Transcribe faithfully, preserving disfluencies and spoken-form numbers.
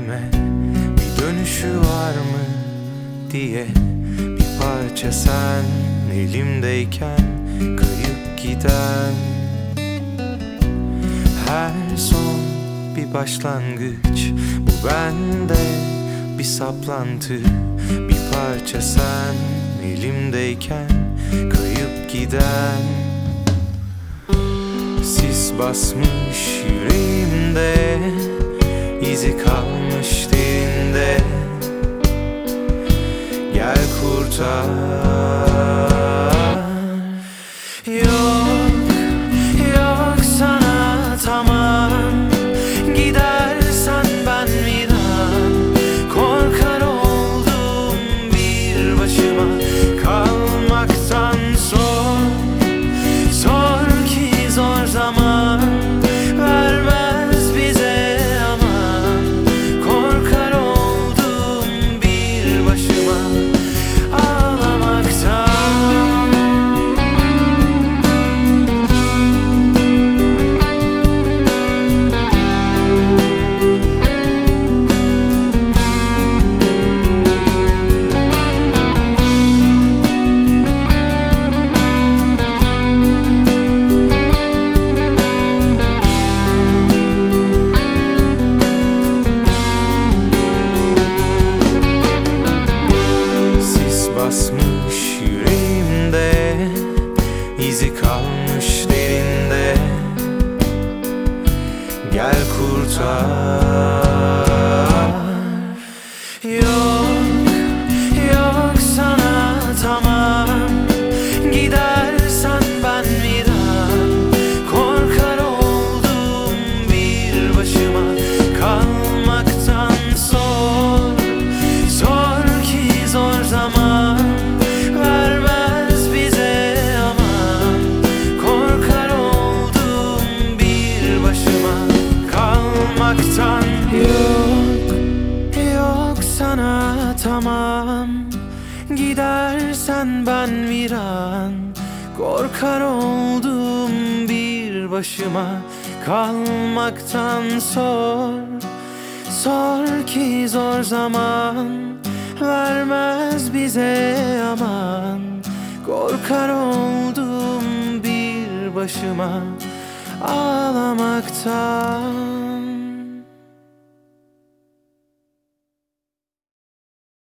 kendime bir dönüşü var mı diye. Bir parça sen elimdeyken kayıp giden. Her son bir başlangıç, bu bende bir saplantı. Bir parça sen elimdeyken kayıp giden. Sis basmış yüreğimde, izi kalmış derinde. Gel kurtar. Yok, yok sana tamam. Gidersen ben viran. Korkar oldum bir başıma kalmaktan. Zor, zor ki zor zaman vermez bize aman. Korkar oldum bir başıma ağlamaktan. Basmış yüreğimde, izi kalmış derinde. Gel kurtar. Yok, yok sana tamam. Gidersen ben viran. Korkar oldum bir başıma kalmaktan. Zor, zor ki zor zaman vermez bize aman. Korkar oldum bir başıma kalmaktan. Yok, yok sana tamam. Gidersen ben viran. Korkar oldum bir başıma kalmaktan. Zor, zor ki zor zaman vermez bize aman. Korkar oldum bir başıma ağlamaktan.